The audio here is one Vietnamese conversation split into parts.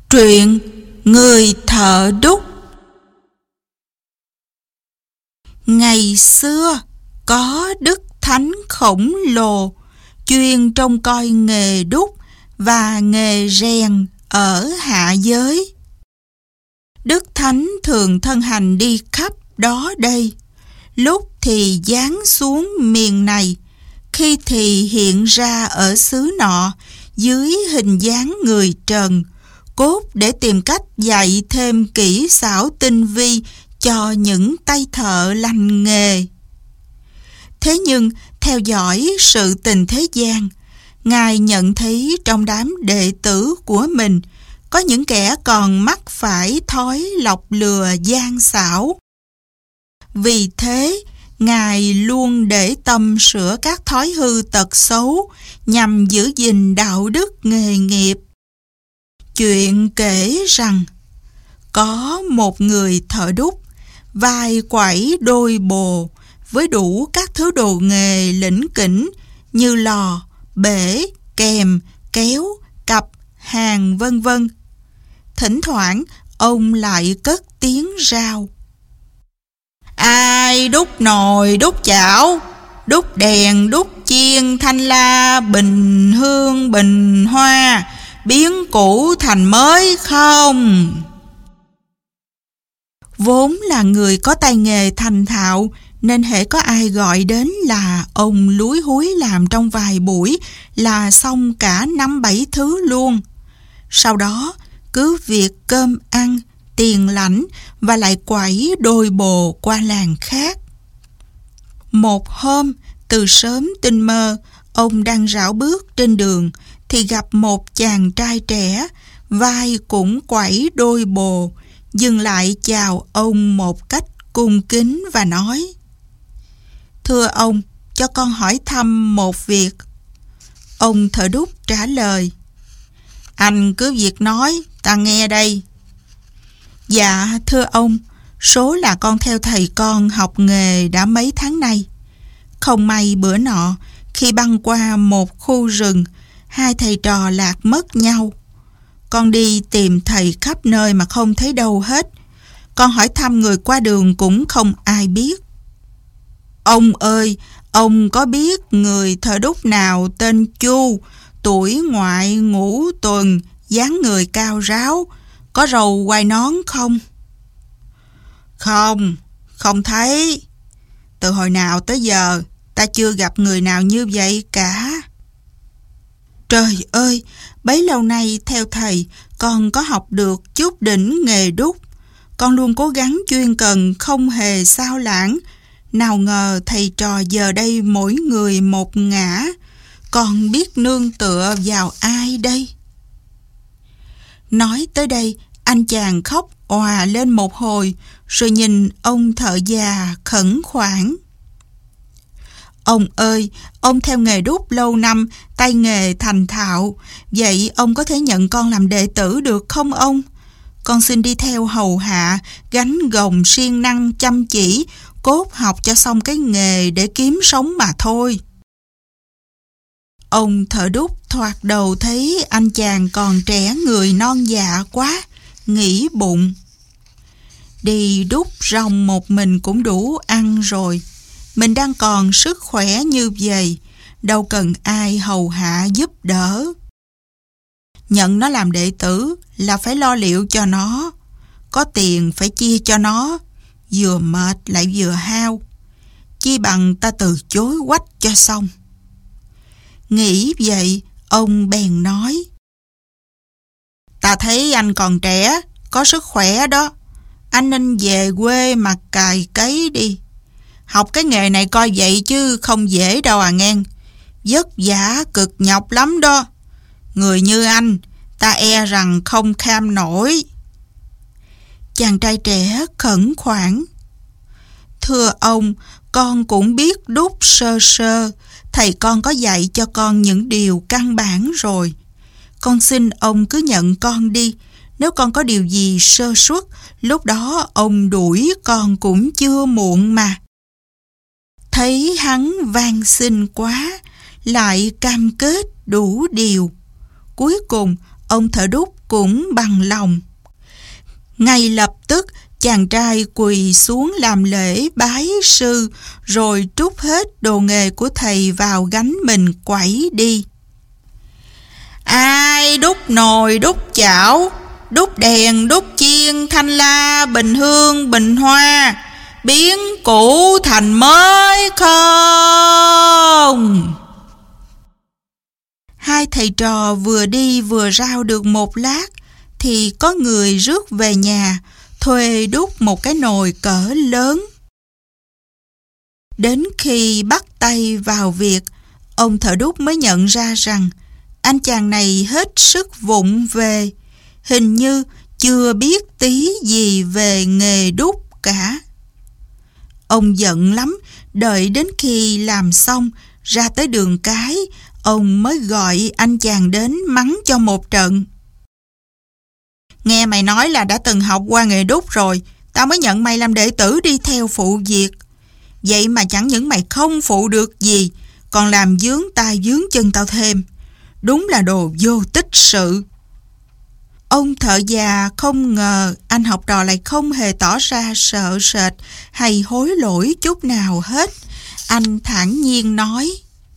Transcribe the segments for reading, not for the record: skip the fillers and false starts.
Truyện Người thợ đúc. Ngày xưa có đức thánh khổng lồ chuyên trông coi nghề đúc và nghề rèn ở hạ giới. Đức thánh thường thân hành đi khắp đó đây, lúc thì giáng xuống miền này, khi thì hiện ra ở xứ nọ dưới hình dáng người trần, cốt để tìm cách dạy thêm kỹ xảo tinh vi cho những tay thợ lành nghề. Thế nhưng, theo dõi sự tình thế gian, Ngài nhận thấy trong đám đệ tử của mình có những kẻ còn mắc phải thói lọc lừa gian xảo. Vì thế, Ngài luôn để tâm sửa các thói hư tật xấu nhằm giữ gìn đạo đức nghề nghiệp. Chuyện kể rằng, có một người thợ đúc, vai quẩy đôi bồ với đủ các thứ đồ nghề lỉnh kỉnh như lò, bể, kèm, kéo, cặp, hàng vân vân. Thỉnh thoảng, ông lại cất tiếng rao: "Ai đúc nồi, đúc chảo, đúc đèn, đúc chiên, thanh la, bình hương, bình hoa, biến cũ thành mới không?" Vốn là người có tay nghề thành thạo, nên hễ có ai gọi đến là ông lúi húi làm trong vài buổi là xong cả 5-7 thứ luôn. Sau đó, cứ việc cơm ăn, tiền lãnh và lại quẩy đôi bồ qua làng khác. Một hôm, từ sớm tinh mơ, ông đang rảo bước trên đường thì gặp một chàng trai trẻ, vai cũng quẩy đôi bồ, dừng lại chào ông một cách cung kính và nói: "Thưa ông, cho con hỏi thăm một việc." Ông thợ đúc trả lời: "Anh cứ việc nói, ta nghe đây." "Dạ, thưa ông, số là con theo thầy con học nghề đã mấy tháng nay. Không may bữa nọ, khi băng qua một khu rừng, hai thầy trò lạc mất nhau. Con đi tìm thầy khắp nơi mà không thấy đâu hết. Con hỏi thăm người qua đường cũng không ai biết. Ông ơi, ông có biết người thợ đúc nào tên Chu, tuổi ngoại ngũ tuần, dáng người cao ráo, có râu quai nón không?" "Không, không thấy. Từ hồi nào tới giờ, ta chưa gặp người nào như vậy cả." "Trời ơi, bấy lâu nay theo thầy, con có học được chút đỉnh nghề đúc. Con luôn cố gắng chuyên cần, không hề sao lãng. Nào ngờ thầy trò giờ đây mỗi người một ngã. Con biết nương tựa vào ai đây?" Nói tới đây, anh chàng khóc òa lên một hồi, rồi nhìn ông thợ già khẩn khoản: "Ông ơi, ông theo nghề đúc lâu năm, tay nghề thành thạo. Vậy ông có thể nhận con làm đệ tử được không ông? Con xin đi theo hầu hạ, gánh gồng siêng năng chăm chỉ, cốt học cho xong cái nghề để kiếm sống mà thôi." Ông thợ đúc thoạt đầu thấy anh chàng còn trẻ người non dạ quá, nghĩ bụng: đi đúc rong một mình cũng đủ ăn rồi. Mình đang còn sức khỏe như vậy, đâu cần ai hầu hạ giúp đỡ. Nhận nó làm đệ tử là phải lo liệu cho nó, có tiền phải chia cho nó, vừa mệt lại vừa hao. Chi bằng ta từ chối quách cho xong. Nghĩ vậy, ông bèn nói: "Ta thấy anh còn trẻ, có sức khỏe đó. Anh nên về quê mà cày cấy đi. Học cái nghề này coi vậy chứ không dễ đâu à nghe. Vất vả cực nhọc lắm đó. Người như anh, ta e rằng không kham nổi." Chàng trai trẻ khẩn khoản: "Thưa ông, con cũng biết đúc sơ sơ. Thầy con có dạy cho con những điều căn bản rồi. Con xin ông cứ nhận con đi. Nếu con có điều gì sơ suất, lúc đó ông đuổi con cũng chưa muộn mà." Thấy hắn van xin quá, lại cam kết đủ điều. Cuối cùng, ông thợ đúc cũng bằng lòng. Ngay lập tức, chàng trai quỳ xuống làm lễ bái sư, rồi trút hết đồ nghề của thầy vào gánh mình quẩy đi. Ai đúc nồi, đúc chảo, đúc đèn, đúc chiên, thanh la, bình hương, bình hoa, biến cũ thành mới không? Hai thầy trò vừa đi vừa rao được một lát, thì có người rước về nhà, thuê đúc một cái nồi cỡ lớn. Đến khi bắt tay vào việc, ông thợ đúc mới nhận ra rằng anh chàng này hết sức vụng về, hình như chưa biết tí gì về nghề đúc cả. Ông giận lắm, đợi đến khi làm xong, ra tới đường cái, ông mới gọi anh chàng đến mắng cho một trận. Nghe mày nói là đã từng học qua nghề đúc rồi, tao mới nhận mày làm đệ tử đi theo phụ việc. Vậy mà chẳng những mày không phụ được gì, còn làm vướng tay vướng chân tao thêm. Đúng là đồ vô tích sự. Ông thợ già không ngờ anh học trò lại không hề tỏ ra sợ sệt hay hối lỗi chút nào hết. Anh thản nhiên nói: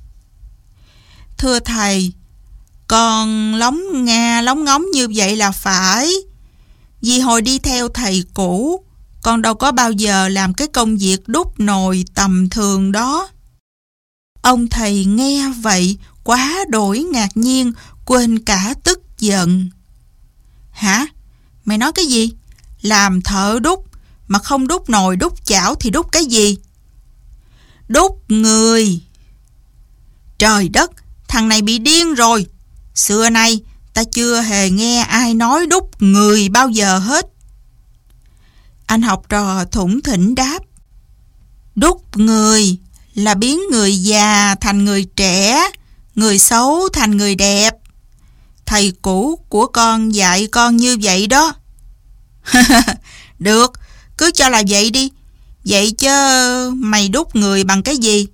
Thưa thầy, con lóng ngóng như vậy là phải. Vì hồi đi theo thầy cũ, con đâu có bao giờ làm cái công việc đúc nồi tầm thường đó. Ông thầy nghe vậy quá đổi ngạc nhiên, quên cả tức giận. Hả? Mày nói cái gì? Làm thợ đúc mà không đúc nồi đúc chảo thì đúc cái gì? Đúc người. Trời đất, thằng này bị điên rồi. Xưa nay ta chưa hề nghe ai nói đúc người bao giờ hết. Anh học trò thủng thỉnh đáp: Đúc người là biến người già thành người trẻ, người xấu thành người đẹp. Thầy cũ của con dạy con như vậy đó. Được, cứ cho là vậy đi. Vậy chứ mày đúc người bằng cái gì?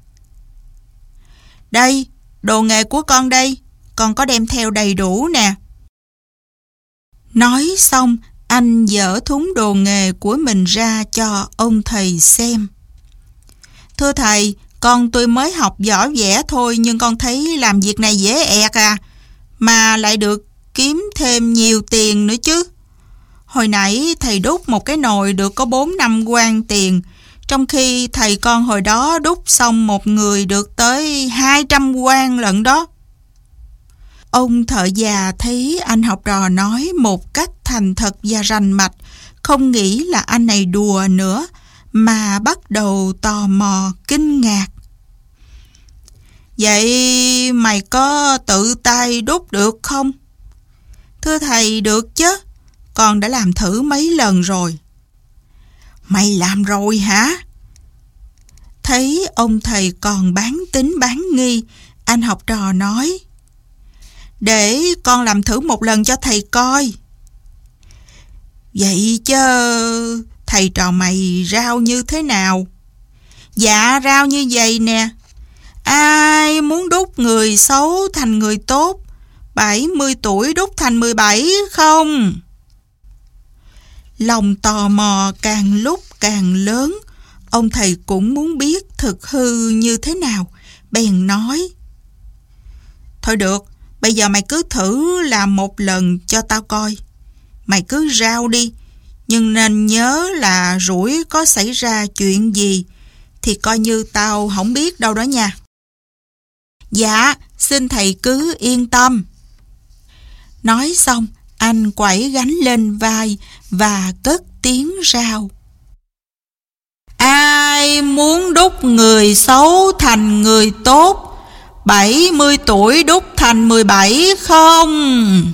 Đây, đồ nghề của con đây, con có đem theo đầy đủ nè. Nói xong, anh dở thúng đồ nghề của mình ra cho ông thầy xem. Thưa thầy, con tôi mới học võ vẽ thôi, nhưng con thấy làm việc này dễ ẹc à, mà lại được kiếm thêm nhiều tiền nữa chứ. Hồi nãy thầy đúc một cái nồi được có 4-5 quan tiền, trong khi thầy con hồi đó đúc xong một người được tới 200 quan lận đó. Ông thợ già thấy anh học trò nói một cách thành thật và rành mạch, không nghĩ là anh này đùa nữa, mà bắt đầu tò mò kinh ngạc. Vậy mày có tự tay đúc được không? Thưa thầy, được chứ, con đã làm thử mấy lần rồi. Mày làm rồi hả? Thấy ông thầy còn bán tín bán nghi, anh học trò nói: Để con làm thử một lần cho thầy coi. Vậy chứ thầy trò mày rao như thế nào? Dạ rao như vậy nè: Ai muốn đúc người xấu thành người tốt, 70 tuổi đúc thành 17 không? Lòng tò mò càng lúc càng lớn, ông thầy cũng muốn biết thực hư như thế nào, bèn nói: Thôi được, bây giờ mày cứ thử làm một lần cho tao coi. Mày cứ rao đi, nhưng nên nhớ là rủi có xảy ra chuyện gì thì coi như tao không biết đâu đó nha. Dạ, xin thầy cứ yên tâm. Nói xong, anh quẩy gánh lên vai và cất tiếng rao: Ai muốn đúc người xấu thành người tốt, 70 tuổi đúc thành 17 không?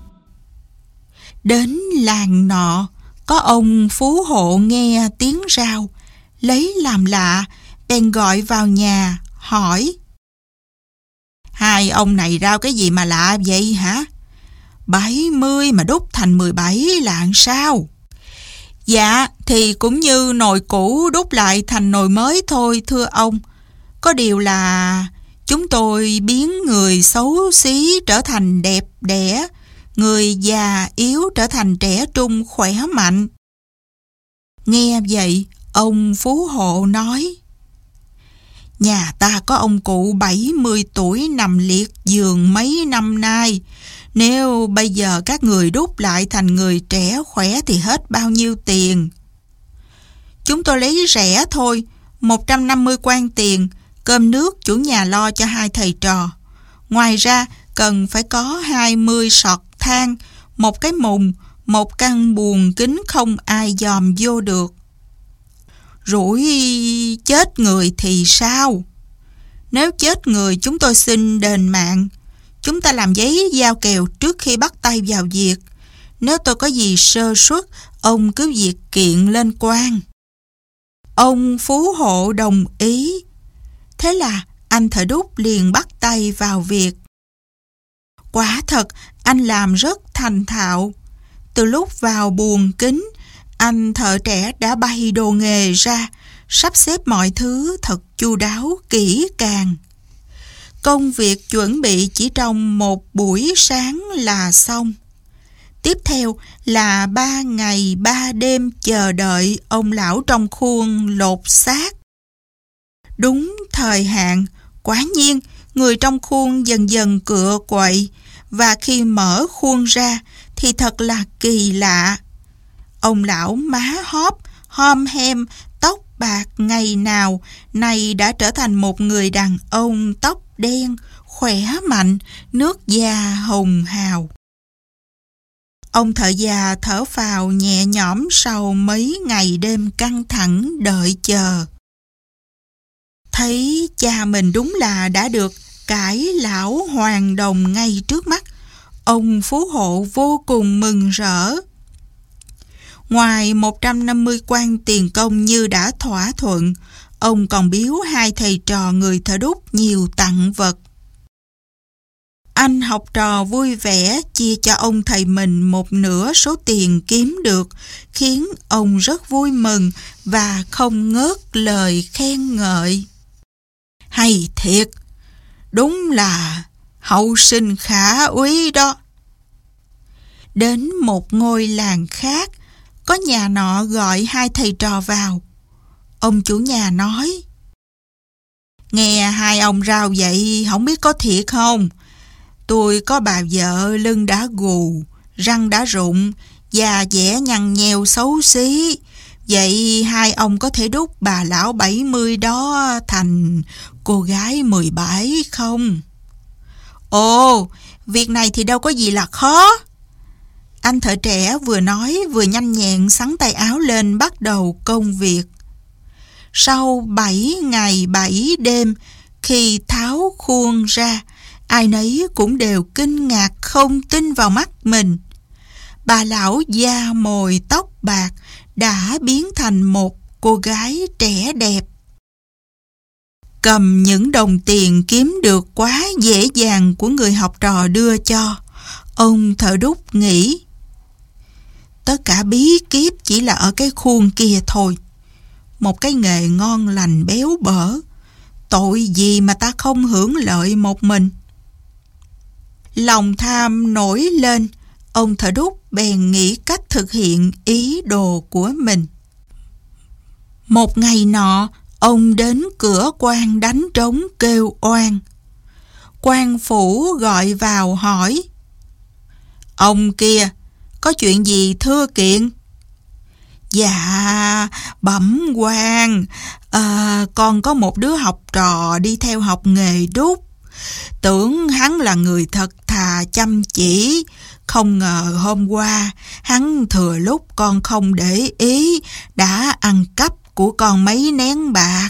Đến làng nọ, có ông phú hộ nghe tiếng rao, lấy làm lạ, bèn gọi vào nhà, hỏi: Hai ông này rao cái gì mà lạ vậy hả? 70 mà đúc thành 17 là làm sao? Dạ, thì cũng như nồi cũ đúc lại thành nồi mới thôi thưa ông. Có điều là chúng tôi biến người xấu xí trở thành đẹp đẽ, người già yếu trở thành trẻ trung khỏe mạnh. Nghe vậy, ông phú hộ nói: Nhà ta có ông cụ 70 tuổi nằm liệt giường mấy năm nay. Nếu bây giờ các người đúc lại thành người trẻ khỏe thì hết bao nhiêu tiền? Chúng tôi lấy rẻ thôi, 150 quan tiền, cơm nước chủ nhà lo cho 2 thầy trò. Ngoài ra cần phải có 20 sọt than, 1 cái mùng, 1 căn buồng kính không ai dòm vô được. Rủi chết người thì sao? Nếu chết người chúng tôi xin đền mạng. Chúng ta làm giấy giao kèo trước khi bắt tay vào việc. Nếu tôi có gì sơ suất, ông cứ việc kiện lên quan. Ông phú hộ đồng ý. Thế là anh thợ đúc liền bắt tay vào việc. Quả thật, anh làm rất thành thạo. Từ lúc vào buồng kính, anh thợ trẻ đã bày đồ nghề ra, sắp xếp mọi thứ thật chu đáo kỹ càng. Công việc chuẩn bị chỉ trong 1 buổi sáng là xong. Tiếp theo là 3 ngày 3 đêm chờ đợi ông lão trong khuôn lột xác. Đúng thời hạn, quả nhiên người trong khuôn dần dần cựa quậy, và khi mở khuôn ra thì thật là kỳ lạ. Ông lão má hóp, hom hem, tóc bạc ngày nào, nay đã trở thành một người đàn ông tóc đen, khỏe mạnh, nước da hồng hào. Ông thợ già thở phào nhẹ nhõm sau mấy ngày đêm căng thẳng đợi chờ. Thấy cha mình đúng là đã được cải lão hoàn đồng ngay trước mắt, ông phú hộ vô cùng mừng rỡ. Ngoài 150 quan tiền công như đã thỏa thuận, ông còn biếu 2 thầy trò người thợ đúc nhiều tặng vật. Anh học trò vui vẻ chia cho ông thầy mình 1/2 số tiền kiếm được, khiến ông rất vui mừng và không ngớt lời khen ngợi. Hay thiệt, đúng là hậu sinh khả úy đó. Đến một ngôi làng khác, có nhà nọ gọi 2 thầy trò vào. Ông chủ nhà nói: Nghe 2 ông rao vậy không biết có thiệt không? Tôi có bà vợ lưng đã gù, răng đã rụng, da dẻ nhăn nheo xấu xí. Vậy 2 ông có thể đúc bà lão 70 đó thành cô gái 17 không? Ồ, việc này thì đâu có gì là khó. Anh thợ trẻ vừa nói vừa nhanh nhẹn xắn tay áo lên bắt đầu công việc. Sau 7 ngày 7 đêm, khi tháo khuôn ra, ai nấy cũng đều kinh ngạc không tin vào mắt mình. Bà lão da mồi tóc bạc đã biến thành một cô gái trẻ đẹp. Cầm những đồng tiền kiếm được quá dễ dàng của người học trò đưa cho, ông thợ đúc nghĩ: Tất cả bí kíp chỉ là ở cái khuôn kia thôi. Một cái nghề ngon lành béo bở, tội gì mà ta không hưởng lợi một mình. Lòng tham nổi lên, ông thợ đúc bèn nghĩ cách thực hiện ý đồ của mình. Một ngày nọ, ông đến cửa quan đánh trống kêu oan. Quan phủ gọi vào hỏi: Ông kia, có chuyện gì thưa kiện? Dạ, bẩm quan, con có một đứa học trò đi theo học nghề đúc. Tưởng hắn là người thật thà chăm chỉ, không ngờ hôm qua hắn thừa lúc con không để ý đã ăn cắp của con mấy nén bạc.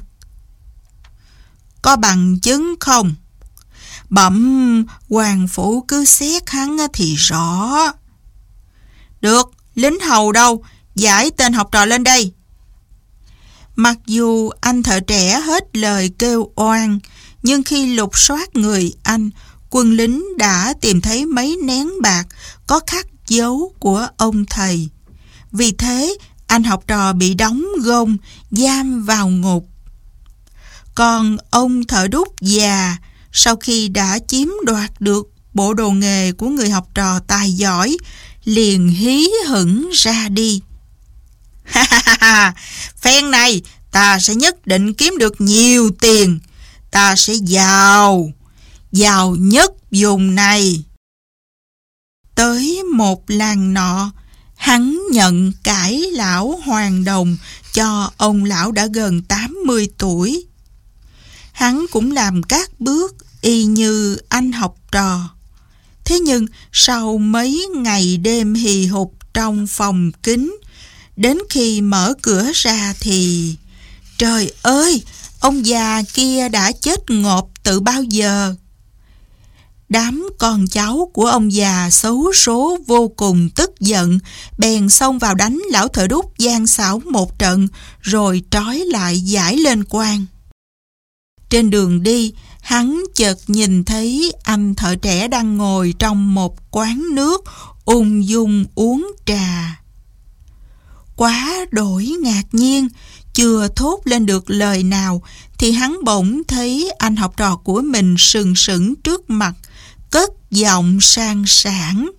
Có bằng chứng không? Bẩm quan phủ cứ xét hắn thì rõ. Được, lính hầu đâu? Giải tên học trò lên đây. Mặc dù anh thợ trẻ hết lời kêu oan, nhưng khi lục soát người anh, quân lính đã tìm thấy mấy nén bạc có khắc dấu của ông thầy. Vì thế, anh học trò bị đóng gông, giam vào ngục. Còn ông thợ đúc già, sau khi đã chiếm đoạt được bộ đồ nghề của người học trò tài giỏi, liền hí hửng ra đi. Ha ha ha, phen này ta sẽ nhất định kiếm được nhiều tiền, ta sẽ giàu nhất vùng này. Tới một làng nọ, hắn nhận cải lão hoàng đồng cho ông lão đã gần 80 tuổi. Hắn cũng làm các bước y như anh học trò. Thế nhưng sau mấy ngày đêm hì hục trong phòng kín, đến khi mở cửa ra thì... Trời ơi! Ông già kia đã chết ngộp từ bao giờ. Đám con cháu của ông già xấu số vô cùng tức giận, bèn xông vào đánh lão thợ đúc gian xảo một trận, rồi trói lại giải lên quan. Trên đường đi, hắn chợt nhìn thấy anh thợ trẻ đang ngồi trong một quán nước, ung dung uống trà. Quá đổi ngạc nhiên, chưa thốt lên được lời nào, thì hắn bỗng thấy anh học trò của mình sừng sững trước mặt, cất giọng sang sảng.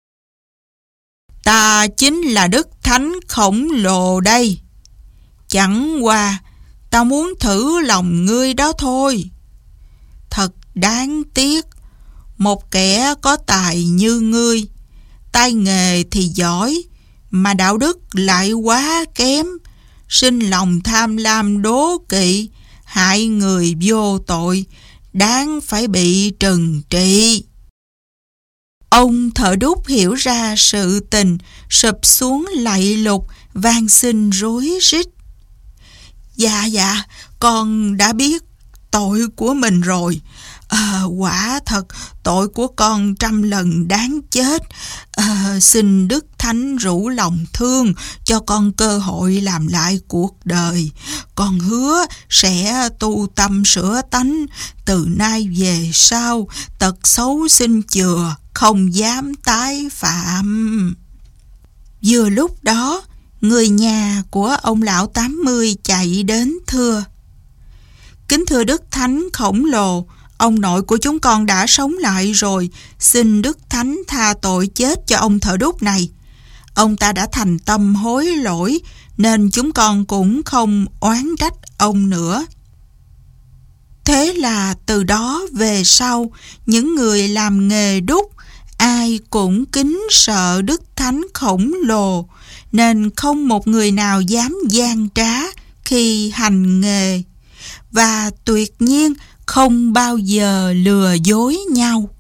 Ta chính là Đức Thánh khổng lồ đây. Chẳng qua, ta muốn thử lòng ngươi đó thôi. Thật đáng tiếc, một kẻ có tài như ngươi, tay nghề thì giỏi, mà đạo đức lại quá kém, sinh lòng tham lam đố kỵ, hại người vô tội, đáng phải bị trừng trị. Ông thợ đúc hiểu ra sự tình, sụp xuống lạy lục, van xin rối rít. Dạ, con đã biết tội của mình rồi. Quả thật, tội của con 100 lần đáng chết. Xin Đức Thánh rủ lòng thương, cho con cơ hội làm lại cuộc đời. Con hứa sẽ tu tâm sửa tánh, từ nay về sau, tật xấu xin chừa, không dám tái phạm. Vừa lúc đó, người nhà của ông lão 80 chạy đến thưa. Kính thưa Đức Thánh khổng lồ, ông nội của chúng con đã sống lại rồi, xin Đức Thánh tha tội chết cho ông thợ đúc này. Ông ta đã thành tâm hối lỗi, nên chúng con cũng không oán trách ông nữa. Thế là từ đó về sau, những người làm nghề đúc, ai cũng kính sợ Đức Thánh khổng lồ, nên không một người nào dám gian trá khi hành nghề, và tuyệt nhiên không bao giờ lừa dối nhau.